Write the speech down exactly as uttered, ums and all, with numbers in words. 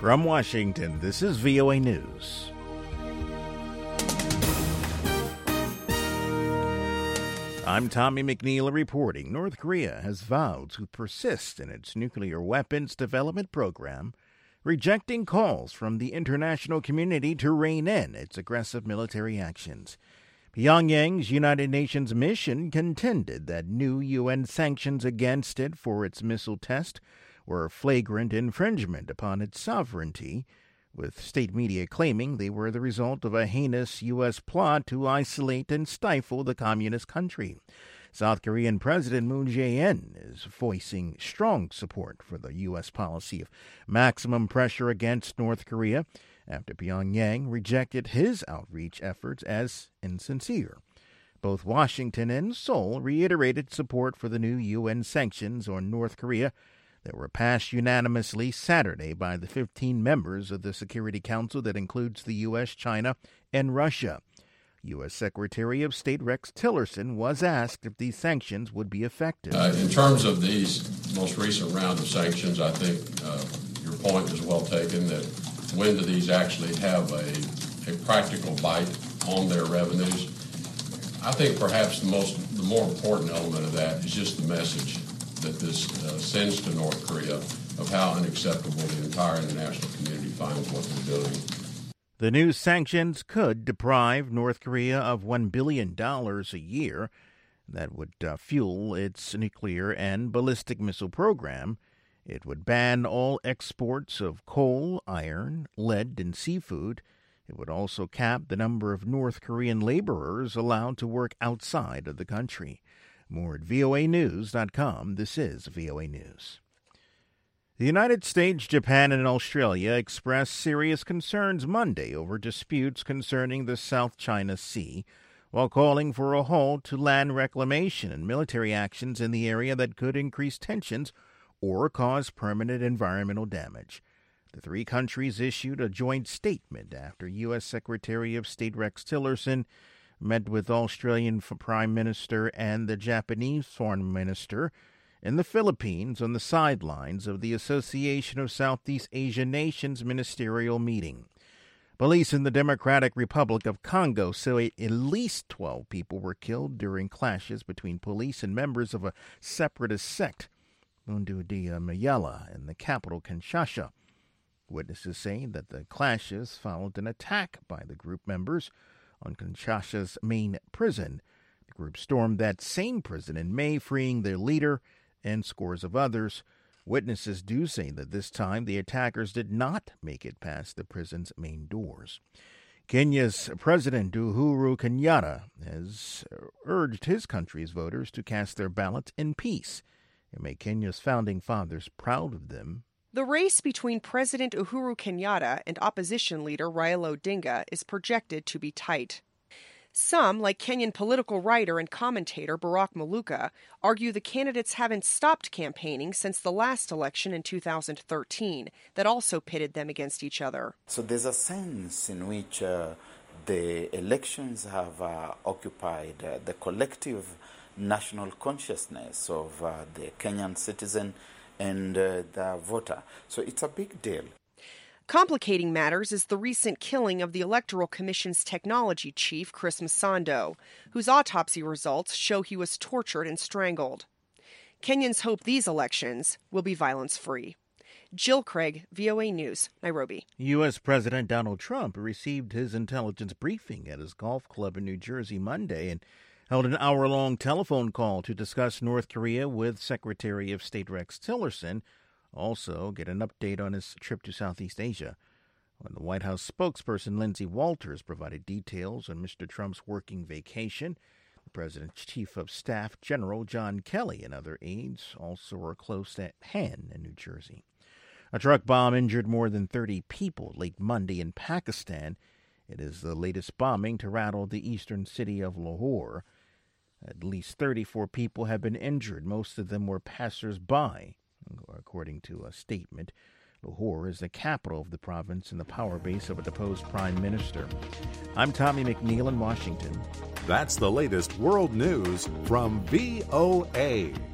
From Washington, this is V O A News. I'm Tommy McNeil reporting. North Korea has vowed to persist in its nuclear weapons development program, rejecting calls from the international community to rein in its aggressive military actions. Pyongyang's United Nations mission contended that new U N sanctions against it for its missile test were flagrant infringement upon its sovereignty, with state media claiming they were the result of a heinous U S plot to isolate and stifle the communist country. South Korean President Moon Jae-in is voicing strong support for the U S policy of maximum pressure against North Korea after Pyongyang rejected his outreach efforts as insincere. Both Washington and Seoul reiterated support for the new U N sanctions on North Korea that were passed unanimously Saturday by the fifteen members of the Security Council that includes the U S, China, and Russia. U S. Secretary of State Rex Tillerson was asked if these sanctions would be effective. Uh, in terms of these most recent round of sanctions, I think uh, your point is well taken that when do these actually have a, a practical bite on their revenues? I think perhaps the most, the more important element of that is just the message that this uh, sends to North Korea of how unacceptable the entire international community finds what they're doing. The new sanctions could deprive North Korea of one billion dollars a year that would uh, fuel its nuclear and ballistic missile program. It would ban all exports of coal, iron, lead, and seafood. It would also cap the number of North Korean laborers allowed to work outside of the country. More at V O A news dot com. This is V O A News. The United States, Japan, and Australia expressed serious concerns Monday over disputes concerning the South China Sea, while calling for a halt to land reclamation and military actions in the area that could increase tensions or cause permanent environmental damage. The three countries issued a joint statement after U S. Secretary of State Rex Tillerson met with Australian Prime Minister and the Japanese Foreign Minister in the Philippines on the sidelines of the Association of Southeast Asian Nations ministerial meeting. Police in the Democratic Republic of Congo say at least twelve people were killed during clashes between police and members of a separatist sect, Bundu Dia Mayala, in the capital Kinshasa. Witnesses say that the clashes followed an attack by the group members on Kinshasa's main prison. The group stormed that same prison in May, freeing their leader and scores of others. Witnesses do say that this time the attackers did not make it past the prison's main doors. Kenya's President Uhuru Kenyatta has urged his country's voters to cast their ballots in peace and make Kenya's founding fathers proud of them. The race between President Uhuru Kenyatta and opposition leader Raila Odinga is projected to be tight. Some, like Kenyan political writer and commentator Barack Maluka, argue the candidates haven't stopped campaigning since the last election in two thousand thirteen that also pitted them against each other. So there's a sense in which uh, the elections have uh, occupied uh, the collective national consciousness of uh, the Kenyan citizen and uh, the voter. So it's a big deal. Complicating matters is the recent killing of the Electoral Commission's technology chief, Chris Msando, whose autopsy results show he was tortured and strangled. Kenyans hope these elections will be violence-free. Jill Craig, V O A News, Nairobi. U S. President Donald Trump received his intelligence briefing at his golf club in New Jersey Monday and held an hour-long telephone call to discuss North Korea with Secretary of State Rex Tillerson, also get an update on his trip to Southeast Asia. When the White House spokesperson Lindsay Walters provided details on Mister Trump's working vacation, the president's chief of staff, General John Kelly, and other aides also were close at hand in New Jersey. A truck bomb injured more than thirty people late Monday in Pakistan. It is the latest bombing to rattle the eastern city of Lahore. At least thirty-four people have been injured. Most of them were passers-by, according to a statement. Lahore is the capital of the province and the power base of a deposed prime minister. I'm Tommy McNeil in Washington. That's the latest world news from V O A.